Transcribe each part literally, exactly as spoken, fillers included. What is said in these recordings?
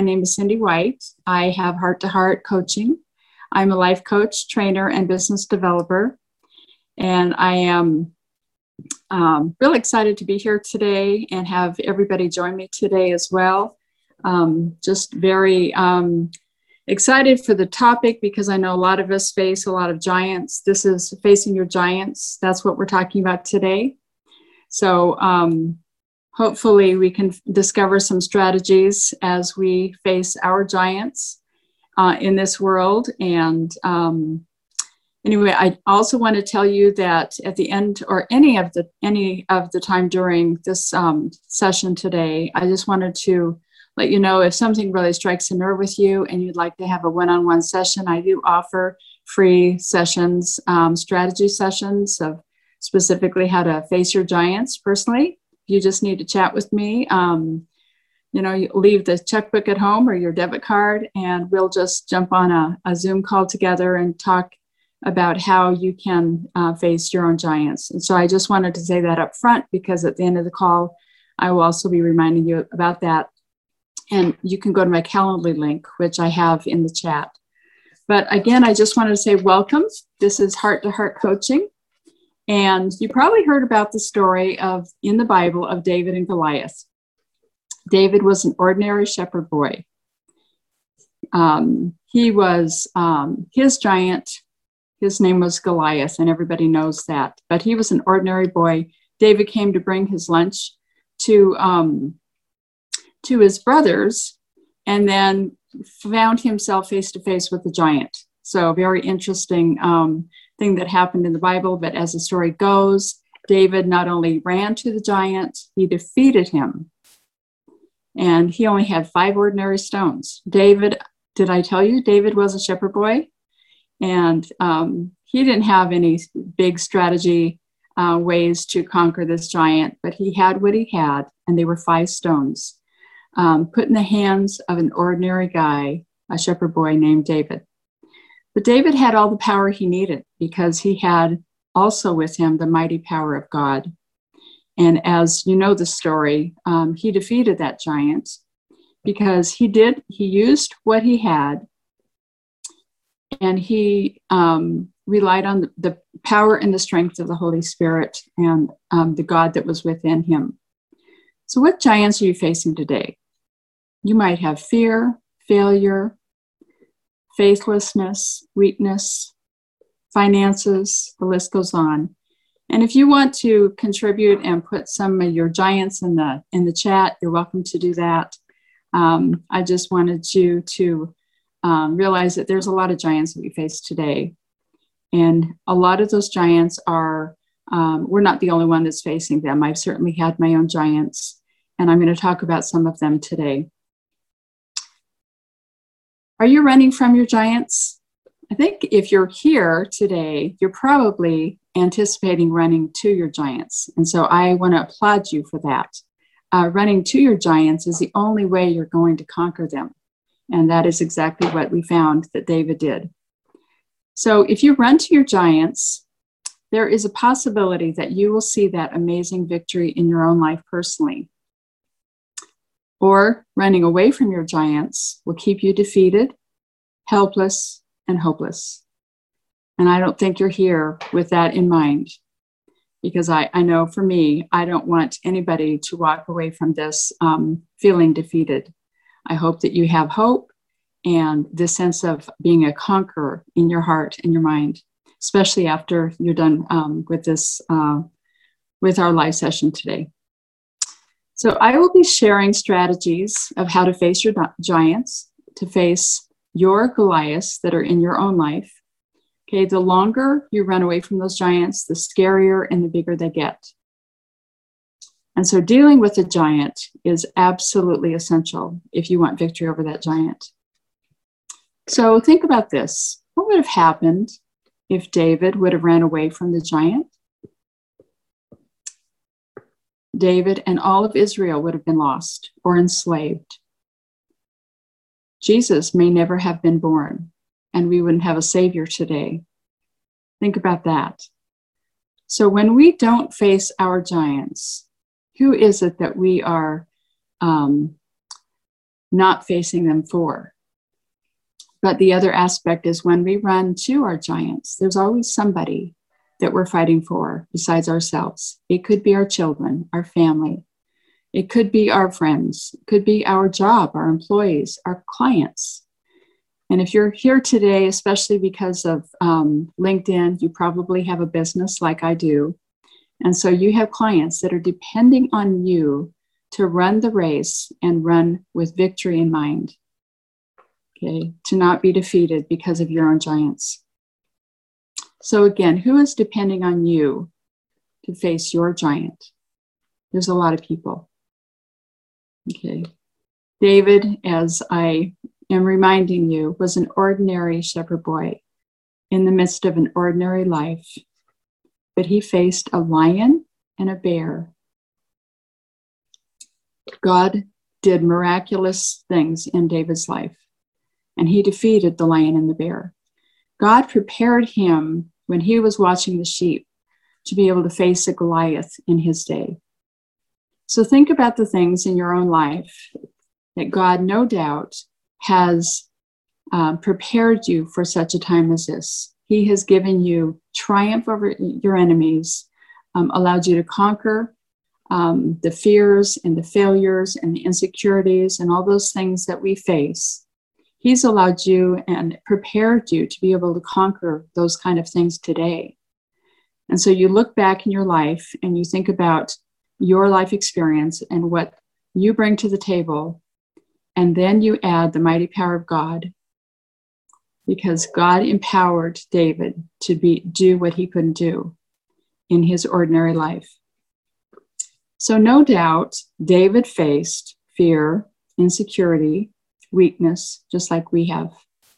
name is Cindy White. I have Heart to Heart coaching. I'm a life coach, trainer, and business developer. And I am um, really excited to be here today and have everybody join me today as well. Um, just very um, excited for the topic because I know a lot of us face a lot of giants. This is Facing Your Giants. That's what we're talking about today. So um, hopefully we can discover some strategies as we face our giants uh, in this world. And um, anyway, I also want to tell you that at the end or any of the any of the time during this um, session today, I just wanted to let you know if something really strikes a nerve with you and you'd like to have a one-on-one session. I do offer free sessions, um, strategy sessions of specifically how to face your giants personally. You just need to chat with me. Um, you know, you leave the checkbook at home or your debit card, and we'll just jump on a, a Zoom call together and talk about how you can uh, face your own giants. And so I just wanted to say that up front because at the end of the call, I will also be reminding you about that. And you can go to my Calendly link, which I have in the chat. But again, I just wanted to say welcome. This is Heart to Heart Coaching. And you probably heard about the story of in the Bible of David and Goliath. David was an ordinary shepherd boy. Um, he was, um, his giant, his name was Goliath, and everybody knows that. But he was an ordinary boy. David came to bring his lunch to um, to his brothers, and then found himself face to face with the giant. So very interesting um, thing that happened in the Bible. But as the story goes, David not only ran to the giant, he defeated him. And he only had five ordinary stones. David, did I tell you, David was a shepherd boy? And um, he didn't have any big strategy uh, ways to conquer this giant, but he had what he had, and they were five stones. Um, put in the hands of an ordinary guy, a shepherd boy named David. But David had all the power he needed because he had also with him the mighty power of God. And as you know the story, um, he defeated that giant because he did, he used what he had, and he um, relied on the, the power and the strength of the Holy Spirit and um, the God that was within him. So what giants are you facing today? You might have fear, failure, faithlessness, weakness, finances, the list goes on. And if you want to contribute and put some of your giants in the in the chat, you're welcome to do that. Um, I just wanted you to um, realize that there's a lot of giants that we face today. And a lot of those giants are, um, we're not the only one that's facing them. I've certainly had my own giants, and I'm going to talk about some of them today. Are you running from your giants? I think if you're here today, you're probably anticipating running to your giants. And so I want to applaud you for that. Uh, running to your giants is the only way you're going to conquer them. And that is exactly what we found that David did. So if you run to your giants, there is a possibility that you will see that amazing victory in your own life personally. Or running away from your giants will keep you defeated, helpless, and hopeless. And I don't think you're here with that in mind, because I, I know for me, I don't want anybody to walk away from this um, feeling defeated. I hope that you have hope and this sense of being a conqueror in your heart and your mind, especially after you're done um, with this, uh, with our live session today. So I will be sharing strategies of how to face your giants, to face your Goliaths that are in your own life. Okay, the longer you run away from those giants, the scarier and the bigger they get. And so dealing with a giant is absolutely essential if you want victory over that giant. So think about this. What would have happened if David would have ran away from the giant? David and all of Israel would have been lost or enslaved. Jesus may never have been born, and we wouldn't have a savior today. Think about that. So when we don't face our giants, who is it that we are um, not facing them for. But the other aspect is when we run to our giants, there's always somebody that we're fighting for besides ourselves. It could be our children, our family. It could be our friends. It could be our job, our employees, our clients. And if you're here today, especially because of um, LinkedIn, you probably have a business like I do. And so you have clients that are depending on you to run the race and run with victory in mind. Okay, to not be defeated because of your own giants. So again, who is depending on you to face your giant? There's a lot of people. Okay, David, as I am reminding you, was an ordinary shepherd boy in the midst of an ordinary life, but he faced a lion and a bear. God did miraculous things in David's life, and he defeated the lion and the bear. God prepared him when he was watching the sheep to be able to face a Goliath in his day. So think about the things in your own life that God, no doubt, has uh, prepared you for such a time as this. He has given you triumph over your enemies, um, allowed you to conquer um, the fears and the failures and the insecurities and all those things that we face. He's allowed you and prepared you to be able to conquer those kind of things today. And so you look back in your life and you think about your life experience and what you bring to the table, and then you add the mighty power of God, because God empowered David to be do what he couldn't do in his ordinary life. So no doubt David faced fear, insecurity, weakness, just like we have.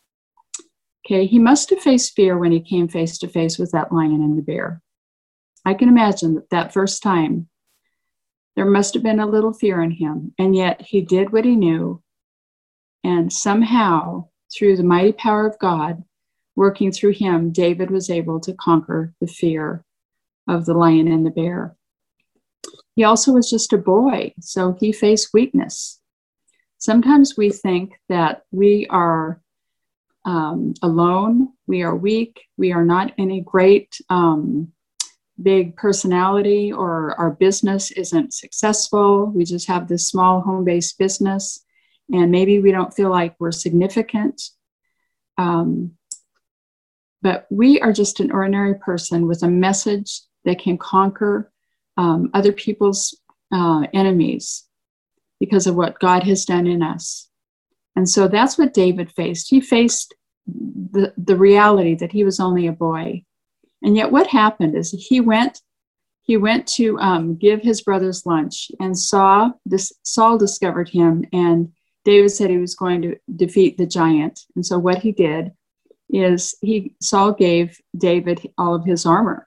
Okay, he must have faced fear when he came face to face with that lion and the bear. I can imagine that that first time, there must have been a little fear in him, and yet he did what he knew, and somehow, through the mighty power of God working through him, David was able to conquer the fear of the lion and the bear. He also was just a boy, so he faced weakness. Sometimes we think that we are um, alone, we are weak, we are not any great um, big personality, or our business isn't successful. We just have this small home-based business, and maybe we don't feel like we're significant. Um, but we are just an ordinary person with a message that can conquer um, other people's uh, enemies because of what God has done in us. And so that's what David faced. He faced the, the reality that he was only a boy. And yet what happened is he went, he went to um, give his brothers lunch, and saw this, Saul discovered him, and David said he was going to defeat the giant. And so what he did is he, Saul gave David all of his armor.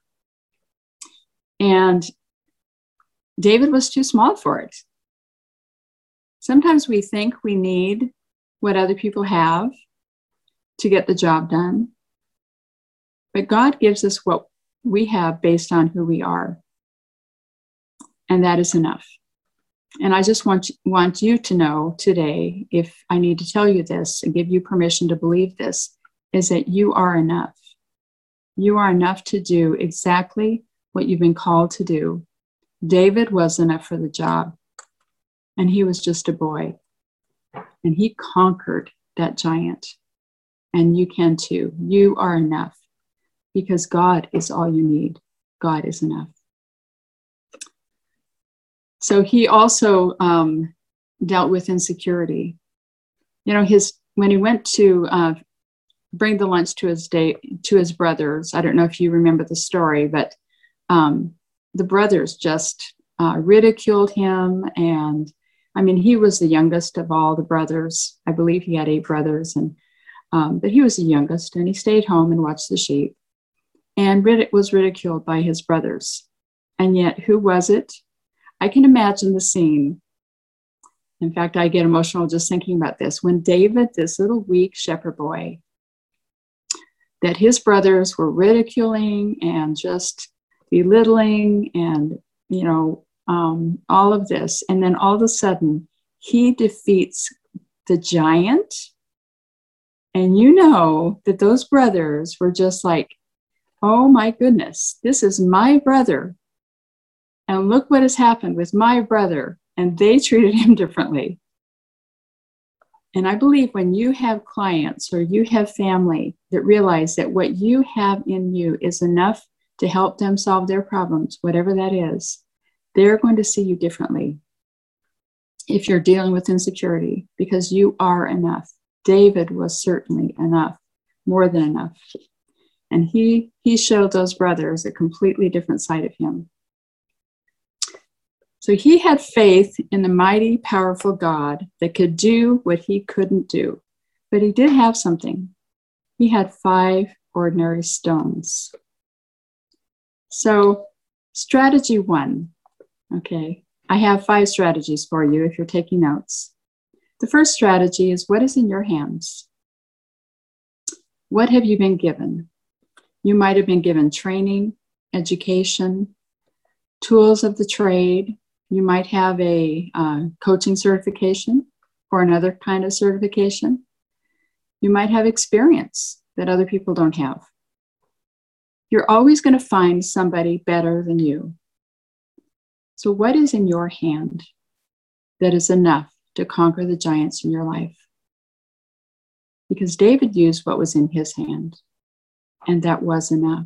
And David was too small for it. Sometimes we think we need what other people have to get the job done. But God gives us what we have based on who we are. And that is enough. And I just want, want you to know today, if I need to tell you this and give you permission to believe this, is that you are enough. You are enough to do exactly what you've been called to do. David was enough for the job, and he was just a boy. And he conquered that giant. And you can too. You are enough. Because God is all you need. God is enough. So he also um, dealt with insecurity. You know, his when he went to uh, bring the lunch to his day to his brothers. I don't know if you remember the story, but um, the brothers just uh, ridiculed him, and I mean, he was the youngest of all the brothers. I believe he had eight brothers, and um, but he was the youngest, and he stayed home and watched the sheep. And was ridiculed by his brothers. And yet, who was it? I can imagine the scene. In fact, I get emotional just thinking about this. When David, this little weak shepherd boy, that his brothers were ridiculing and just belittling and, you know, um, all of this. And then all of a sudden, he defeats the giant. And you know that those brothers were just like, oh my goodness, this is my brother. And look what has happened with my brother. And they treated him differently. And I believe when you have clients or you have family that realize that what you have in you is enough to help them solve their problems, whatever that is, they're going to see you differently if you're dealing with insecurity, because you are enough. David was certainly enough, more than enough. And he, he showed those brothers a completely different side of him. So he had faith in the mighty, powerful God that could do what he couldn't do. But he did have something. He had five ordinary stones. So strategy one, okay, I have five strategies for you if you're taking notes. The first strategy is, what is in your hands? What have you been given? You might have been given training, education, tools of the trade. You might have a uh, coaching certification or another kind of certification. You might have experience that other people don't have. You're always going to find somebody better than you. So what is in your hand that is enough to conquer the giants in your life? Because David used what was in his hand, and that was enough.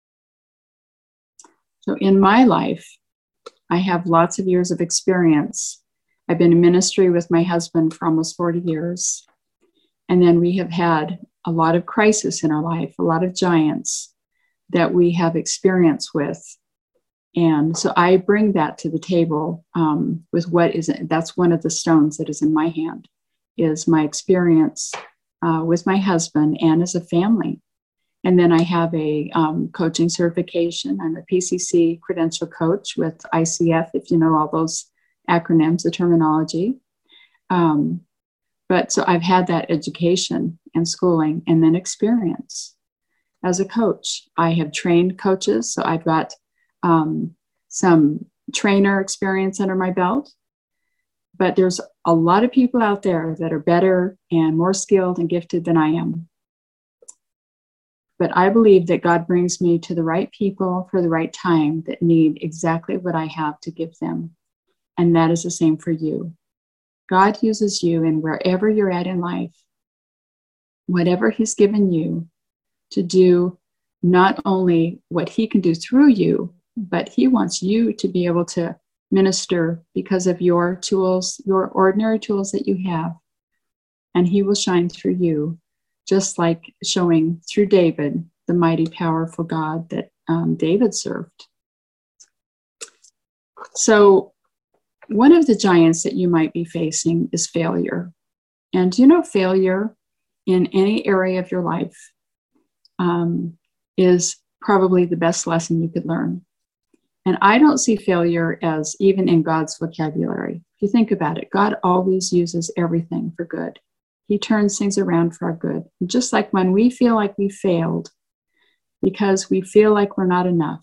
So in my life, I have lots of years of experience. I've been in ministry with my husband for almost forty years. And then we have had a lot of crisis in our life, a lot of giants that we have experience with. And so I bring that to the table um, with what is, that's one of the stones that is in my hand, is my experience uh, with my husband and as a family. And then I have a um, coaching certification. I'm a P C C credential coach with I C F, if you know all those acronyms, the terminology. Um, but so I've had that education and schooling and then experience as a coach. I have trained coaches, so I've got um, some trainer experience under my belt. But there's a lot of people out there that are better and more skilled and gifted than I am. But I believe that God brings me to the right people for the right time that need exactly what I have to give them. And that is the same for you. God uses you in wherever you're at in life, whatever he's given you, to do not only what he can do through you, but he wants you to be able to minister because of your tools, your ordinary tools that you have. And he will shine through you, just like showing through David, the mighty, powerful God that um, David served. So one of the giants that you might be facing is failure. And you know, failure in any area of your life um, is probably the best lesson you could learn. And I don't see failure as even in God's vocabulary. If you think about it, God always uses everything for good. He turns things around for our good. And just like when we feel like we failed because we feel like we're not enough,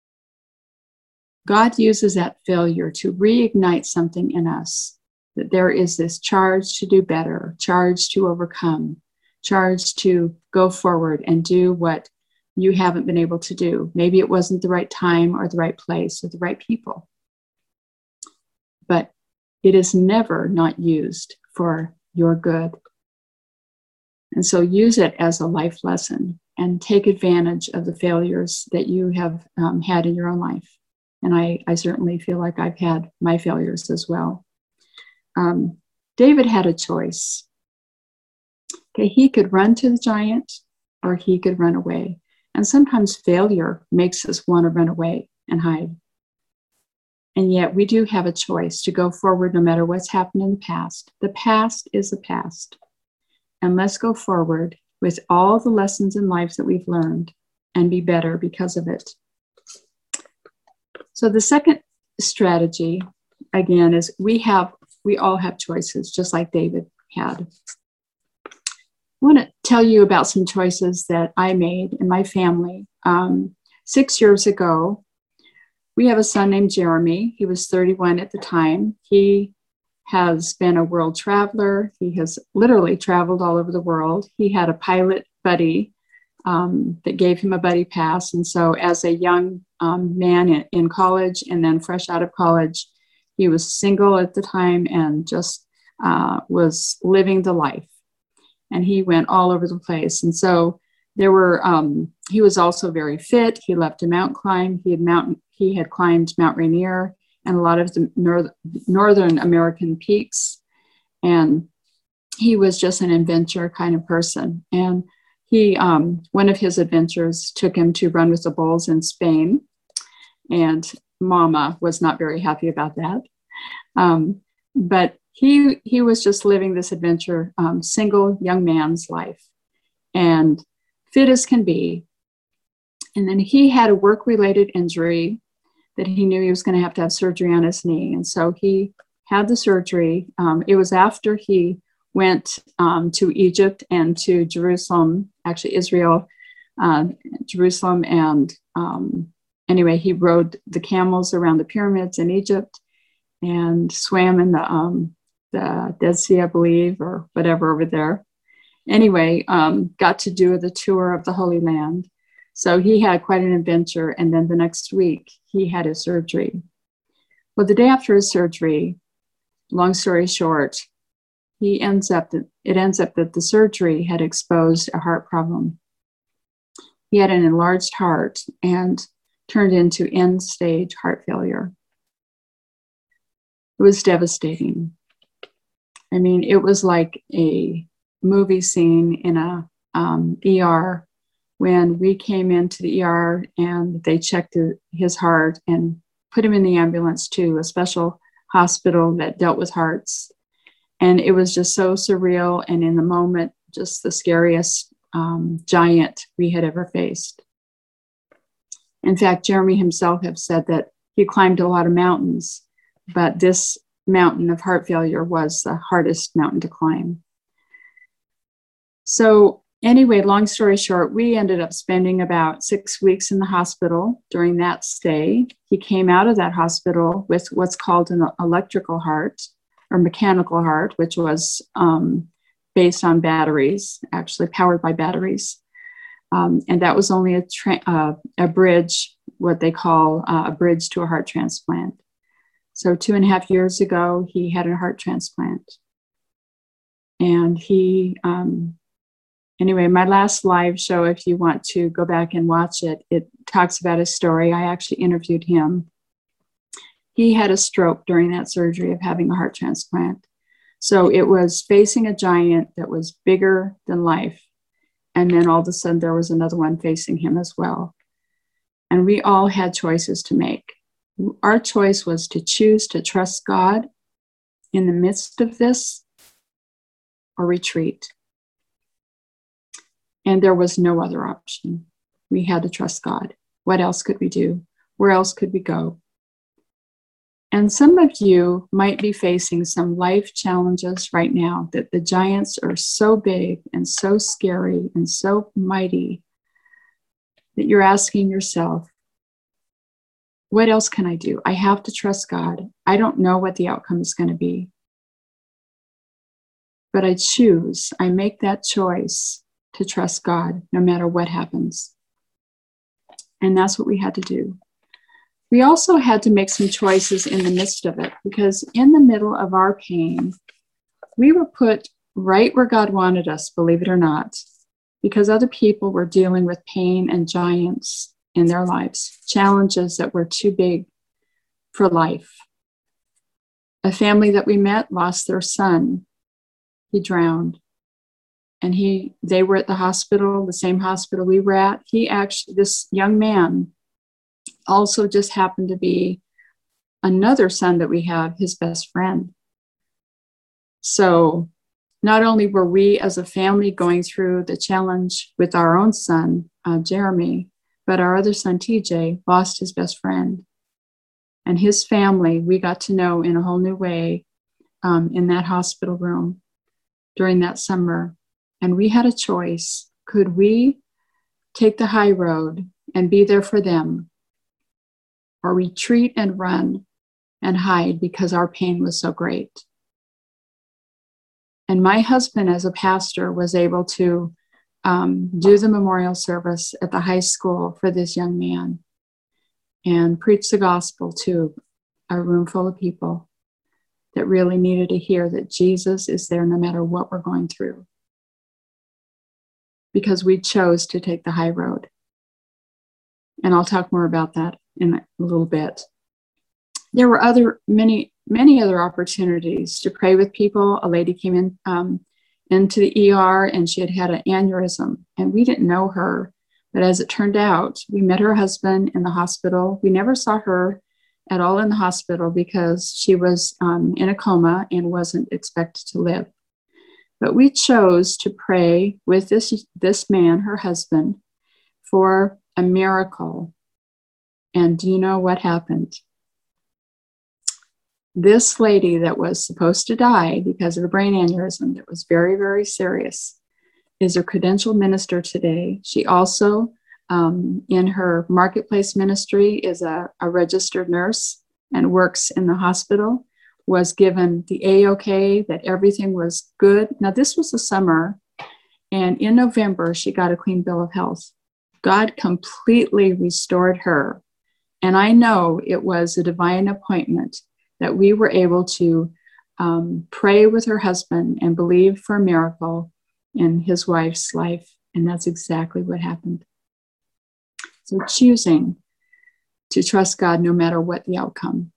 God uses that failure to reignite something in us, that there is this charge to do better, charge to overcome, charge to go forward and do what you haven't been able to do. Maybe it wasn't the right time or the right place or the right people. But it is never not used for your good. And so use it as a life lesson and take advantage of the failures that you have um, had in your own life. And I, I certainly feel like I've had my failures as well. Um, David had a choice. Okay, he could run to the giant or he could run away. And sometimes failure makes us want to run away and hide. And yet we do have a choice to go forward no matter what's happened in the past. The past is the past. And let's go forward with all the lessons in life that we've learned and be better because of it. So the second strategy, again, is we have, we all have choices, just like David had. I want to tell you about some choices that I made in my family. Um, six years ago, we have a son named Jeremy. He was thirty-one at the time. He has been a world traveler. He has literally traveled all over the world. He had a pilot buddy um, that gave him a buddy pass. And so as a young um, man in, in college and then fresh out of college, he was single at the time and just uh, was living the life. And he went all over the place. And so there were, um, he was also very fit. He loved to mountain climb. He had mountain, he had climbed Mount Rainier and a lot of the north, Northern American peaks. And he was just an adventure kind of person. And he, um, one of his adventures took him to run with the bulls in Spain. And Mama was not very happy about that. Um, but he, he was just living this adventure, um, single young man's life and fit as can be. And then he had a work-related injury that he knew he was going to have to have surgery on his knee. And so he had the surgery. Um, it was after he went um, to Egypt and to Jerusalem, actually Israel, uh, Jerusalem. And um, anyway, he rode the camels around the pyramids in Egypt and swam in the, um, the Dead Sea, I believe, or whatever over there. Anyway, um, got to do the tour of the Holy Land. So he had quite an adventure. And then the next week, he had his surgery. Well, the day after his surgery, long story short, he ends up that it ends up that the surgery had exposed a heart problem. He had an enlarged heart and turned into end-stage heart failure. It was devastating. I mean, it was like a movie scene in a um, E R when we came into the E R and they checked his heart and put him in the ambulance to a special hospital that dealt with hearts. And it was just so surreal. And in the moment, just the scariest um, giant we had ever faced. In fact, Jeremy himself have said that he climbed a lot of mountains, but this mountain of heart failure was the hardest mountain to climb. So anyway, long story short, we ended up spending about six weeks in the hospital during that stay. He came out of that hospital with what's called an electrical heart or mechanical heart, which was um, based on batteries, actually powered by batteries. Um, and that was only a, tra- uh, a bridge, what they call uh, a bridge to a heart transplant. So two and a half years ago, he had a heart transplant. And he, um, anyway, my last live show, if you want to go back and watch it, it talks about his story. I actually interviewed him. He had a stroke during that surgery of having a heart transplant. So it was facing a giant that was bigger than life. And then all of a sudden there was another one facing him as well. And we all had choices to make. Our choice was to choose to trust God in the midst of this or retreat. And there was no other option. We had to trust God. What else could we do? Where else could we go? And some of you might be facing some life challenges right now that the giants are so big and so scary and so mighty that you're asking yourself, what else can I do? I have to trust God. I don't know what the outcome is going to be. But I choose, I make that choice to trust God no matter what happens. And that's what we had to do. We also had to make some choices in the midst of it, because in the middle of our pain, we were put right where God wanted us, believe it or not, because other people were dealing with pain and giants in their lives, challenges that were too big for life. A family that we met lost their son. He drowned. And he, they were at the hospital, the same hospital we were at. He actually, this young man also just happened to be another son that we have, his best friend. So not only were we as a family going through the challenge with our own son, uh, Jeremy, but our other son, T J, lost his best friend. And his family, we got to know in a whole new way um, in that hospital room during that summer. And we had a choice. Could we take the high road and be there for them, or retreat and run and hide because our pain was so great? And my husband, as a pastor, was able to um, do the memorial service at the high school for this young man and preach the gospel to a room full of people that really needed to hear that Jesus is there no matter what we're going through. Because we chose to take the high road. And I'll talk more about that in a little bit. There were other many, many other opportunities to pray with people. A lady came in um, into the E R and she had had an aneurysm, and we didn't know her. But as it turned out, we met her husband in the hospital. We never saw her at all in the hospital because she was um, in a coma and wasn't expected to live. But we chose to pray with this, this man, her husband, for a miracle. And do you know what happened? This lady that was supposed to die because of a brain aneurysm that was very, very serious is a credentialed minister today. She also, um, in her marketplace ministry, is a, a registered nurse and works in the hospital, was given the A-OK, that everything was good. Now, this was the summer, and in November, she got a clean bill of health. God completely restored her. And I know it was a divine appointment that we were able to um, pray with her husband and believe for a miracle in his wife's life. And that's exactly what happened. So choosing to trust God no matter what the outcome.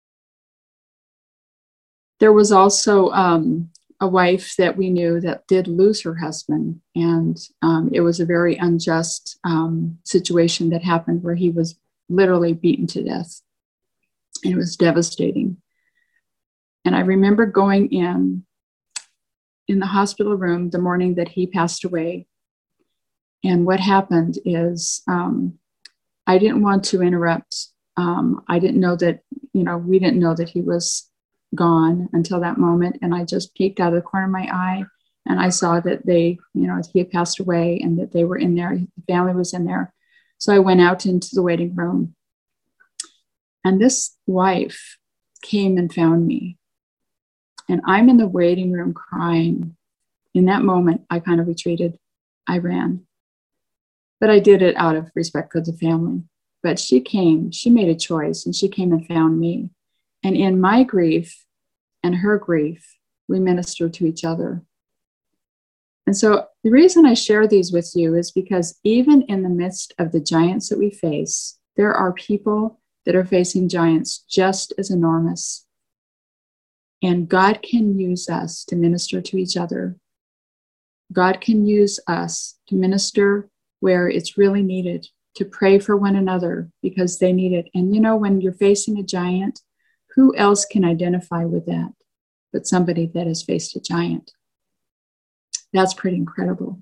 There was also um, a wife that we knew that did lose her husband. And um, it was a very unjust um, situation that happened where he was literally beaten to death. And it was devastating. And I remember going in, in the hospital room the morning that he passed away. And what happened is um, I didn't want to interrupt. Um, I didn't know that, you know, we didn't know that he was gone until that moment. And I just peeked out of the corner of my eye and I saw that they, you know, he had passed away and that they were in there. The family was in there. So I went out into the waiting room. And this wife came and found me. And I'm in the waiting room crying. In that moment, I kind of retreated. I ran. But I did it out of respect for the family. But she came, she made a choice, and she came and found me. And in my grief and her grief, we ministered to each other. And so the reason I share these with you is because even in the midst of the giants that we face, there are people that are facing giants just as enormous. And God can use us to minister to each other. God can use us to minister where it's really needed, to pray for one another because they need it. And you know, when you're facing a giant, who else can identify with that but somebody that has faced a giant? That's pretty incredible.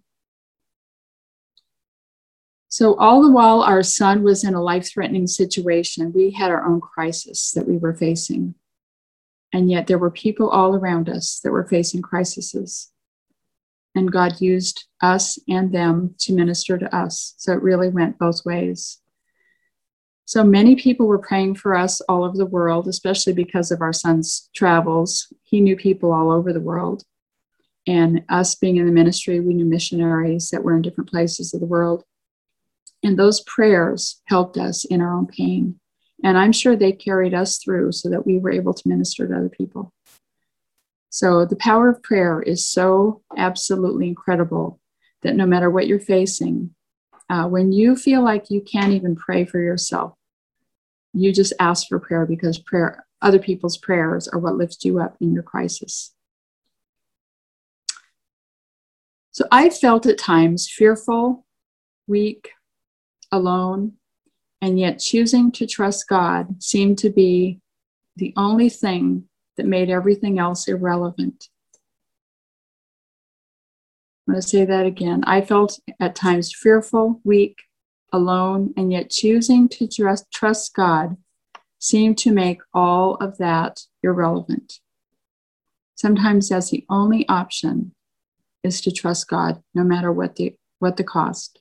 So all the while our son was in a life-threatening situation, we had our own crisis that we were facing. And yet there were people all around us that were facing crises. And God used us and them to minister to us. So it really went both ways. So many people were praying for us all over the world, especially because of our son's travels. He knew people all over the world. And us being in the ministry, we knew missionaries that were in different places of the world. And those prayers helped us in our own pain. And I'm sure they carried us through so that we were able to minister to other people. So the power of prayer is so absolutely incredible that no matter what you're facing, uh, when you feel like you can't even pray for yourself, you just ask for prayer because prayer, other people's prayers are what lifts you up in your crisis. So I felt at times fearful, weak, alone, and yet choosing to trust God seemed to be the only thing that made everything else irrelevant. I'm going to say that again. I felt at times fearful, weak, alone, and yet choosing to trust, trust God seemed to make all of that irrelevant. Sometimes that's the only option, is to trust God, no matter what the, what the cost.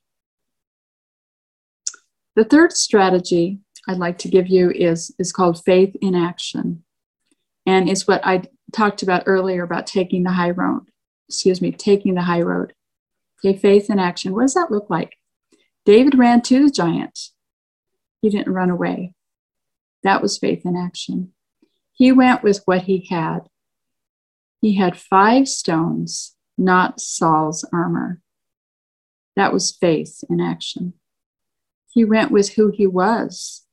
The third strategy I'd like to give you is, is called faith in action. And it's what I talked about earlier about taking the high road. excuse me, taking the high road. Okay, faith in action. What does that look like? David ran to the giant. He didn't run away. That was faith in action. He went with what he had. He had five stones, not Saul's armor. That was faith in action. He went with who he was.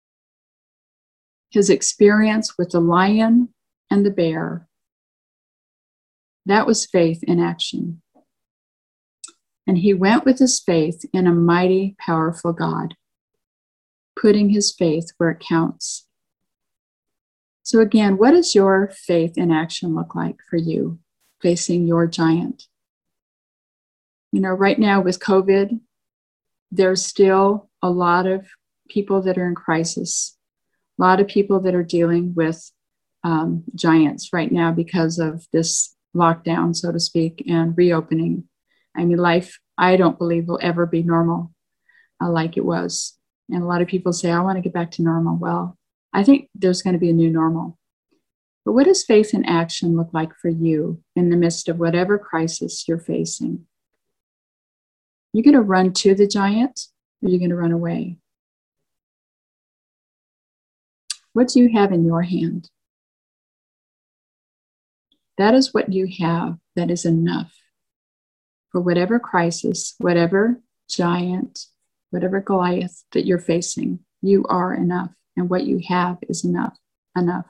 His experience with the lion and the bear. That was faith in action. And he went with his faith in a mighty, powerful God, putting his faith where it counts. So again, what does your faith in action look like for you facing your giant? You know, right now with COVID, there's still a lot of people that are in crisis, a lot of people that are dealing with um, giants right now because of this lockdown, so to speak, and reopening. I mean, life, I don't believe will ever be normal uh, like it was. And a lot of people say, I want to get back to normal. Well, I think there's going to be a new normal. But what does faith in action look like for you in the midst of whatever crisis you're facing? You're going to run to the giant, or you're going to run away? What do you have in your hand? That is what you have that is enough for whatever crisis, whatever giant, whatever Goliath that you're facing. You are enough, and what you have is enough, enough.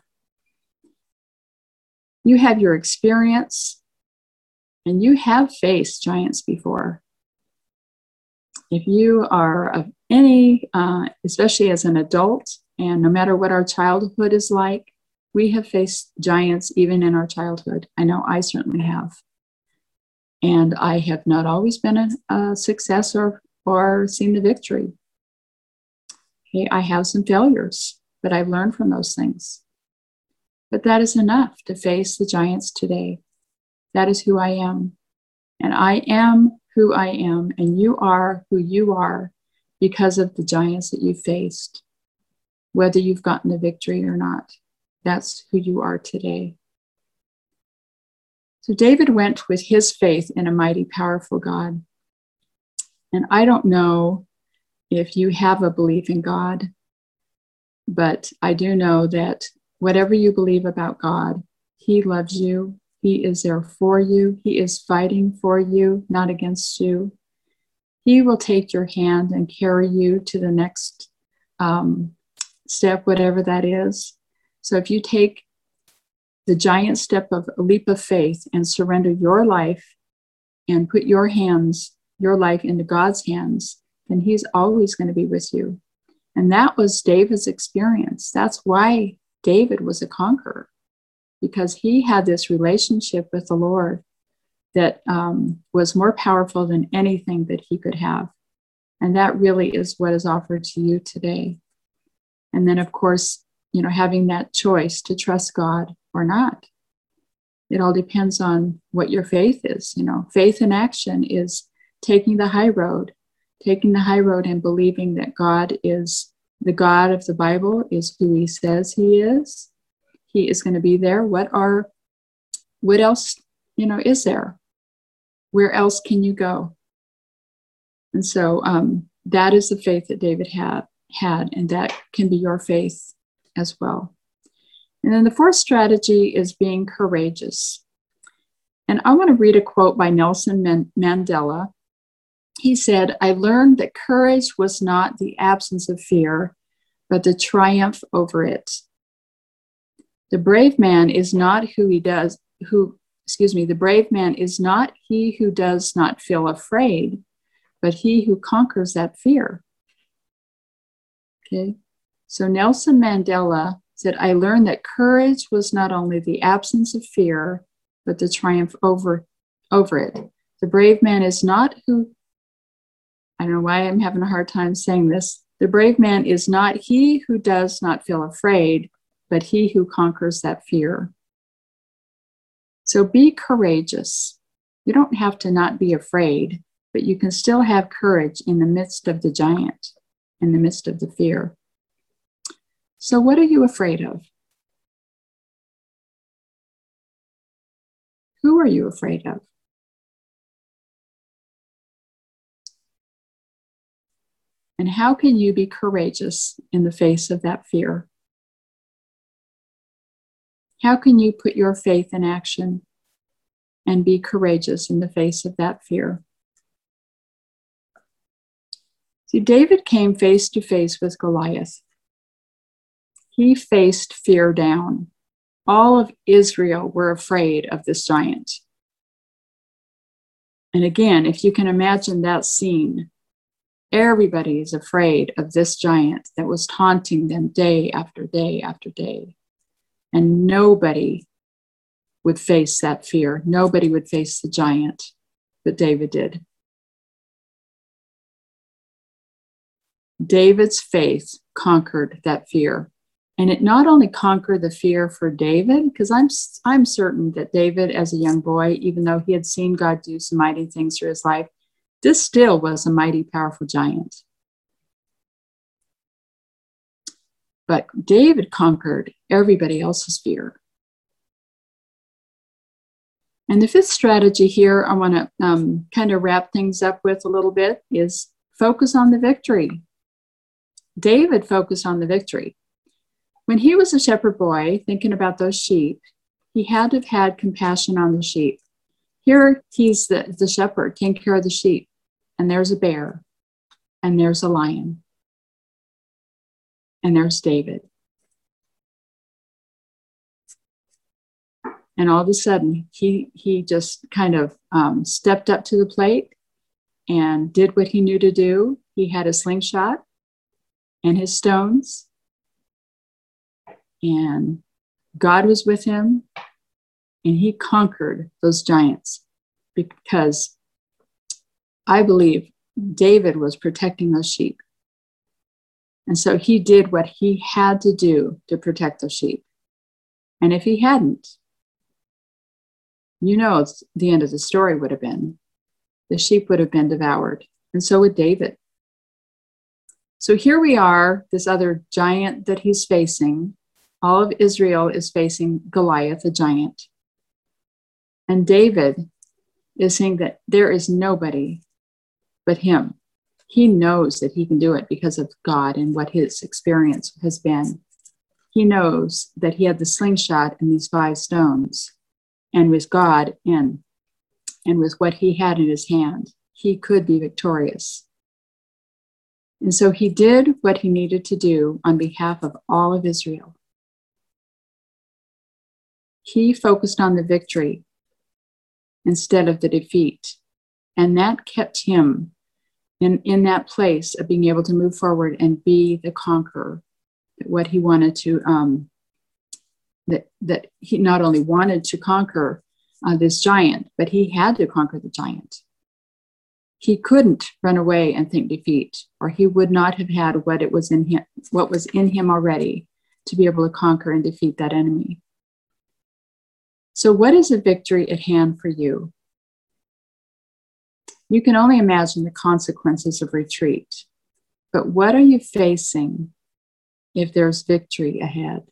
You have your experience, and you have faced giants before. If you are of any, uh, especially as an adult, and no matter what our childhood is like, we have faced giants even in our childhood. I know I certainly have. And I have not always been a, a success or, or seen the victory. Okay, I have some failures, but I've learned from those things. But that is enough to face the giants today. That is who I am. And I am who I am, and you are who you are because of the giants that you faced, whether you've gotten the victory or not. That's who you are today. So David went with his faith in a mighty, powerful God. And I don't know if you have a belief in God, but I do know that whatever you believe about God, he loves you. He is there for you. He is fighting for you, not against you. He will take your hand and carry you to the next um, step, whatever that is. So if you take the giant step of a leap of faith and surrender your life and put your hands, your life into God's hands, then he's always going to be with you. And that was David's experience. That's why David was a conqueror, because he had this relationship with the Lord that um, was more powerful than anything that he could have. And that really is what is offered to you today. And then, of course, you know, having that choice to trust God or not. It all depends on what your faith is. You know, faith in action is taking the high road, taking the high road and believing that God is the God of the Bible, is who he says he is. He is going to be there. What are, what else, you know, is there? Where else can you go? And so um, that is the faith that David had, had, and that can be your faith as well. And then the fourth strategy is being courageous. And I want to read a quote by Nelson Mandela. He said, "I learned that courage was not the absence of fear, but the triumph over it. The brave man is not who he does, who, excuse me, the brave man is not he who does not feel afraid, but he who conquers that fear." Okay. So Nelson Mandela said, "I learned that courage was not only the absence of fear, but the triumph over, over it. The brave man is not who," I don't know why I'm having a hard time saying this. "The brave man is not he who does not feel afraid, but he who conquers that fear." So be courageous. You don't have to not be afraid, but you can still have courage in the midst of the giant, in the midst of the fear. So what are you afraid of? Who are you afraid of? And how can you be courageous in the face of that fear? How can you put your faith in action and be courageous in the face of that fear? See, David came face to face with Goliath. He faced fear down. All of Israel were afraid of this giant. And again, if you can imagine that scene, everybody is afraid of this giant that was taunting them day after day after day. And nobody would face that fear. Nobody would face the giant, but David did. David's faith conquered that fear. And it not only conquered the fear for David, because I'm, I'm certain that David, as a young boy, even though he had seen God do some mighty things through his life, this still was a mighty, powerful giant. But David conquered everybody else's fear. And the fifth strategy here I want to um, kind of wrap things up with a little bit is focus on the victory. David focused on the victory. When he was a shepherd boy, thinking about those sheep, he had to have had compassion on the sheep. Here he's the, the shepherd taking care of the sheep, and there's a bear, and there's a lion, and there's David. And all of a sudden, he, he just kind of um, stepped up to the plate and did what he knew to do. He had a slingshot and his stones, and God was with him, and he conquered those giants because I believe David was protecting those sheep. And so he did what he had to do to protect those sheep. And if he hadn't, you know, the end of the story would have been, the sheep would have been devoured. And so would David. So here we are, this other giant that he's facing. All of Israel is facing Goliath, a giant. And David is saying that there is nobody but him. He knows that he can do it because of God and what his experience has been. He knows that he had the slingshot and these five stones, and with God and, and with what he had in his hand, he could be victorious. And so he did what he needed to do on behalf of all of Israel. He focused on the victory instead of the defeat. And that kept him in, in that place of being able to move forward and be the conqueror, what he wanted to, um, that, that he not only wanted to conquer uh, this giant, but he had to conquer the giant. He couldn't run away and think defeat, or he would not have had what it was in him, what was in him already to be able to conquer and defeat that enemy. So what is a victory at hand for you? You can only imagine the consequences of retreat, but what are you facing if there's victory ahead?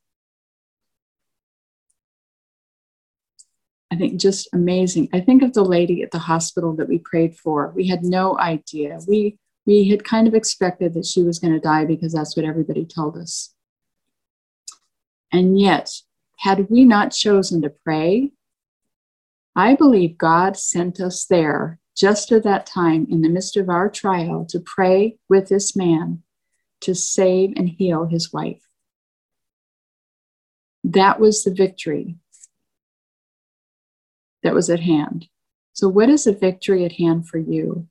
I think just amazing. I think of the lady at the hospital that we prayed for. We had no idea. We, we had kind of expected that she was going to die because that's what everybody told us. And yet, had we not chosen to pray, I believe God sent us there just at that time in the midst of our trial to pray with this man to save and heal his wife. That was the victory that was at hand. So what is a victory at hand for you?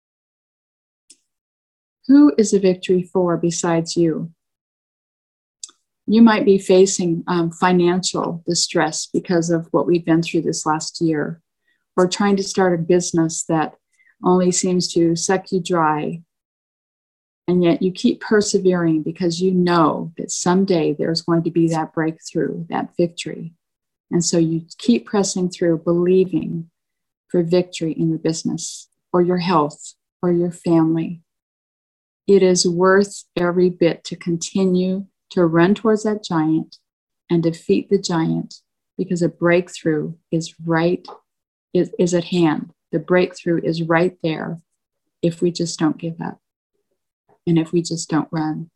Who is a victory for besides you? You might be facing um, financial distress because of what we've been through this last year, or trying to start a business that only seems to suck you dry. And yet you keep persevering because you know that someday there's going to be that breakthrough, that victory. And so you keep pressing through, believing for victory in your business or your health or your family. It is worth every bit to continue to run towards that giant and defeat the giant, because a breakthrough is right, is, is at hand. The breakthrough is right there if we just don't give up. and if we just don't run.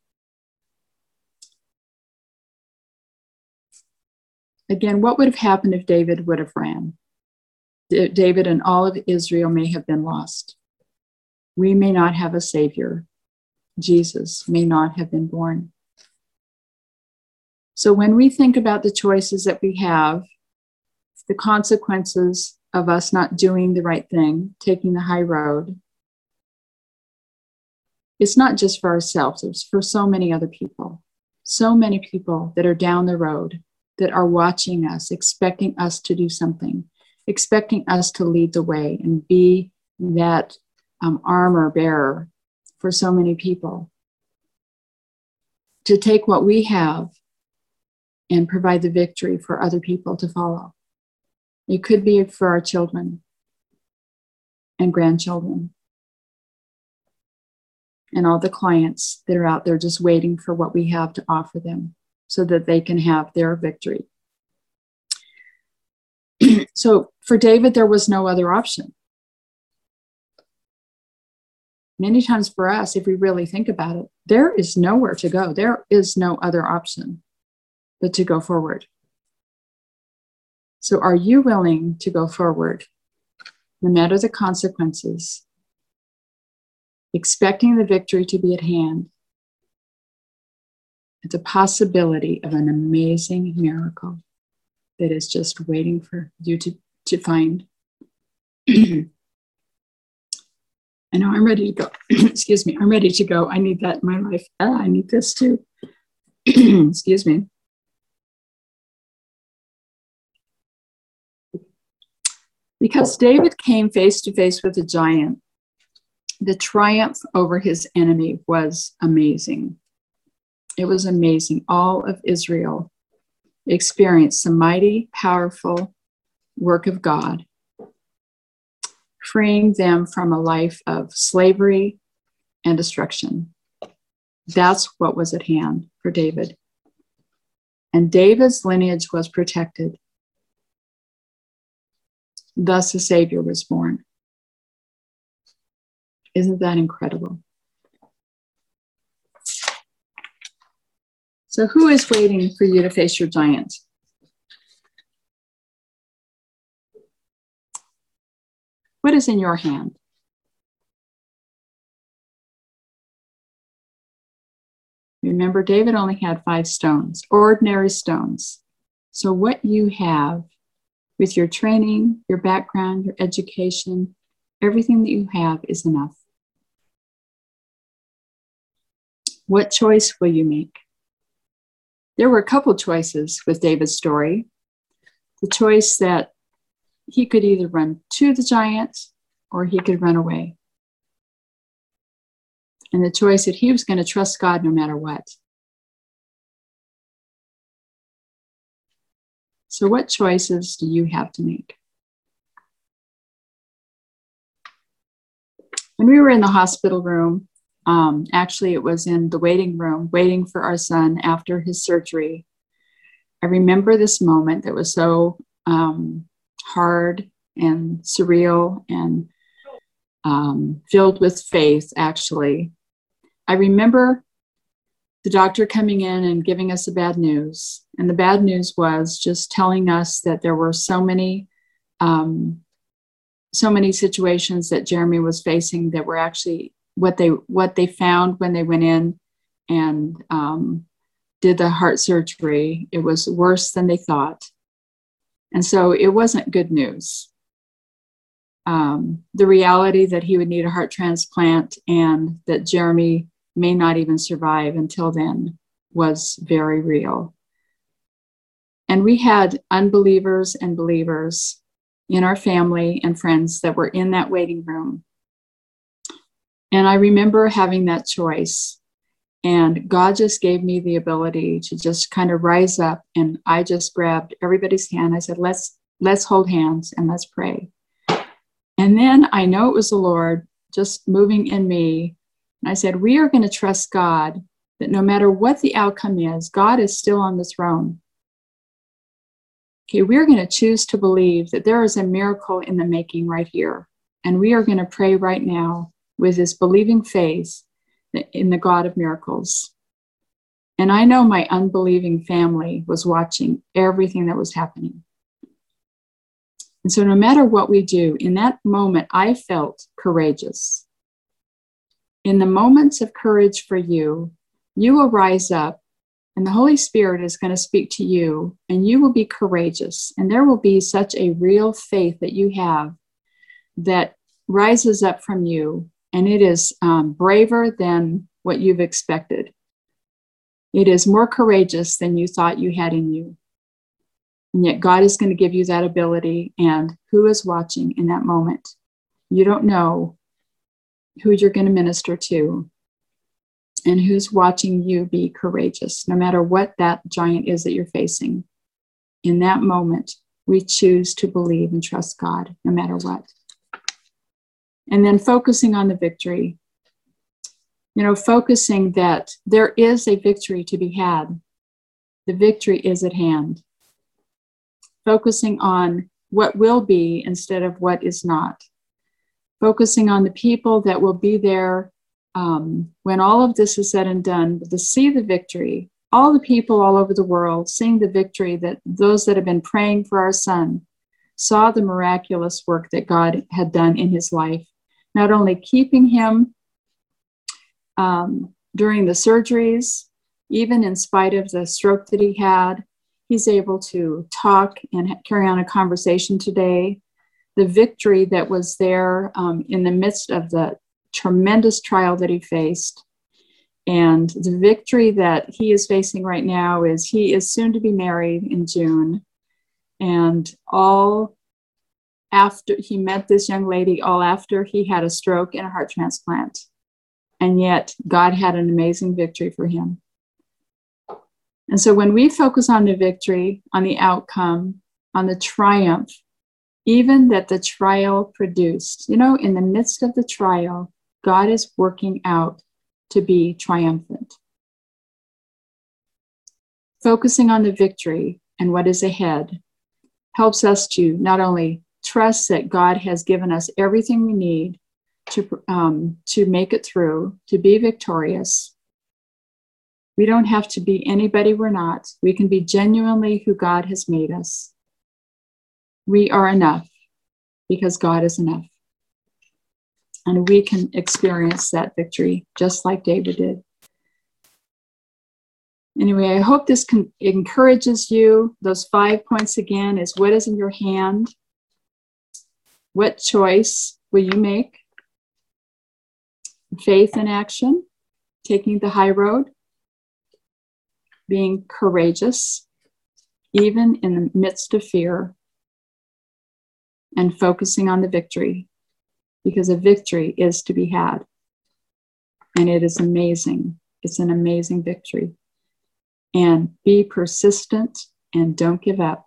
Again, what would have happened if David would have ran? David and all of Israel may have been lost. We may not have a Savior. Jesus may not have been born. So when we think about the choices that we have, the consequences of us not doing the right thing, taking the high road, it's not just for ourselves, it's for so many other people. So many people that are down the road, that are watching us, expecting us to do something, expecting us to lead the way and be that um, armor bearer for so many people. To take what we have and provide the victory for other people to follow. It could be for our children and grandchildren and all the clients that are out there just waiting for what we have to offer them so that they can have their victory. So for David, there was no other option. Many times for us, if we really think about it, there is nowhere to go. There is no other option but to go forward. So are you willing to go forward, no matter the consequences, expecting the victory to be at hand, the possibility of an amazing miracle that is just waiting for you to, to find? I know I'm ready to go. Excuse me. I'm ready to go. I need that in my life. Ah, I need this too. Excuse me. Because David came face to face with a giant, the triumph over his enemy was amazing. It was amazing. All of Israel experienced the mighty, powerful work of God, freeing them from a life of slavery and destruction. That's what was at hand for David. And David's lineage was protected. Thus, a Savior was born. Isn't that incredible? So who is waiting for you to face your giant? What is in your hand? Remember, David only had five stones, ordinary stones. So what you have with your training, your background, your education, everything that you have is enough. What choice will you make? There were a couple choices with David's story. The choice that he could either run to the giant or he could run away. And the choice that he was going to trust God no matter what. So what choices do you have to make? When we were in the hospital room, um, actually it was in the waiting room, waiting for our son after his surgery. I remember this moment that was so um, hard and surreal and um, filled with faith, actually. I remember the doctor coming in and giving us the bad news. And the bad news was just telling us that there were so many, um, so many situations that Jeremy was facing that were actually what they what they found when they went in and um, did the heart surgery. It was worse than they thought. And so it wasn't good news. Um, the reality that he would need a heart transplant and that Jeremy may not even survive until then was very real. And we had unbelievers and believers in our family and friends that were in that waiting room. And I remember having that choice. And God just gave me the ability to just kind of rise up. And I just grabbed everybody's hand. I said, let's, let's hold hands and let's pray. And then I know it was the Lord just moving in me. And I said, we are going to trust God that no matter what the outcome is, God is still on the throne. Okay, we're going to choose to believe that there is a miracle in the making right here. And we are going to pray right now with this believing faith in the God of miracles. And I know my unbelieving family was watching everything that was happening. And so no matter what we do, in that moment, I felt courageous. In the moments of courage for you, you will rise up and the Holy Spirit is going to speak to you and you will be courageous. And there will be such a real faith that you have that rises up from you. And it is um, braver than what you've expected. It is more courageous than you thought you had in you. And yet God is going to give you that ability. And who is watching in that moment? You don't know who you're going to minister to and who's watching you be courageous, no matter what that giant is that you're facing. In that moment, we choose to believe and trust God, no matter what. And then focusing on the victory. You know, focusing that there is a victory to be had. The victory is at hand. Focusing on what will be instead of what is not. Focusing on the people that will be there um, when all of this is said and done, to see the victory. All the people all over the world seeing the victory, that those that have been praying for our son saw the miraculous work that God had done in his life. Not only keeping him um, during the surgeries, even in spite of the stroke that he had, he's able to talk and carry on a conversation today. The victory that was there um, in the midst of the tremendous trial that he faced. And the victory that he is facing right now is he is soon to be married in June. And all after he met this young lady, all after he had a stroke and a heart transplant. And yet God had an amazing victory for him. And so when we focus on the victory, on the outcome, on the triumph, even that the trial produced, you know, in the midst of the trial, God is working out to be triumphant. Focusing on the victory and what is ahead helps us to not only trust that God has given us everything we need to, um, to make it through, to be victorious. We don't have to be anybody we're not. We can be genuinely who God has made us. We are enough because God is enough. And we can experience that victory just like David did. Anyway, I hope this can, encourages you. Those five points again is what is in your hand? What choice will you make? Faith in action, taking the high road, being courageous, even in the midst of fear, and focusing on the victory, because a victory is to be had. And it is amazing. It's an amazing victory. And be persistent and don't give up.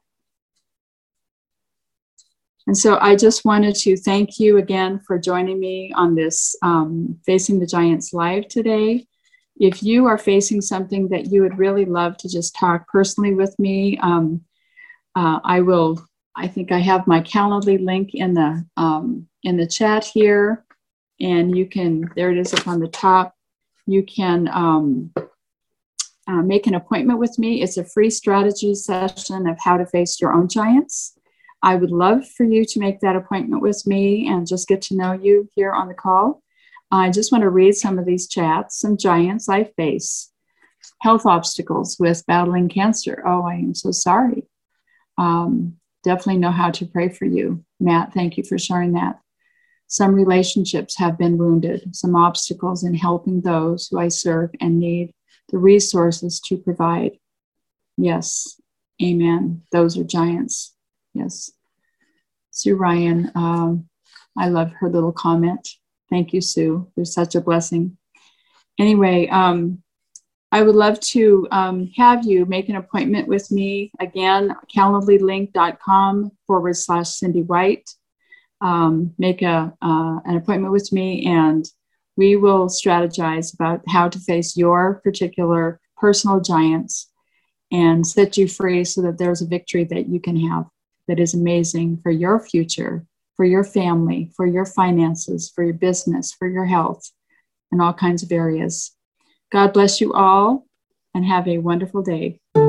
And so I just wanted to thank you again for joining me on this um, Facing the Giants Live today. If you are facing something that you would really love to just talk personally with me, um, uh, I will, I think I have my Calendly link in the, um, in the chat here, and you can, there it is up on the top. You can um, uh, make an appointment with me. It's a free strategy session of how to face your own giants. I would love for you to make that appointment with me and just get to know you here on the call. I just want to read some of these chats. Some giants I face. Health obstacles with battling cancer. Oh, I am so sorry. Um, definitely know how to pray for you. Matt, thank you for sharing that. Some relationships have been wounded. Some obstacles in helping those who I serve and need the resources to provide. Yes, amen. Those are giants. Yes. Sue Ryan, um, I love her little comment. Thank you, Sue. You're such a blessing. Anyway, um, I would love to um, have you make an appointment with me. Again, calendlylink.com forward slash Cindy White. Um, make a, uh, an appointment with me and we will strategize about how to face your particular personal giants and set you free so that there's a victory that you can have that is amazing for your future, for your family, for your finances, for your business, for your health. in all kinds of areas. God bless you all and have a wonderful day.